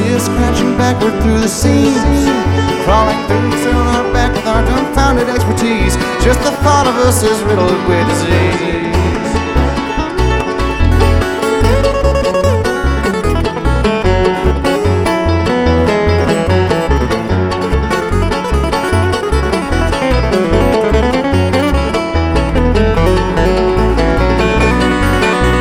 see us crashing backward through the seams, crawling through our back with our dumbfounded expertise. Just the thought of us is riddled with disease.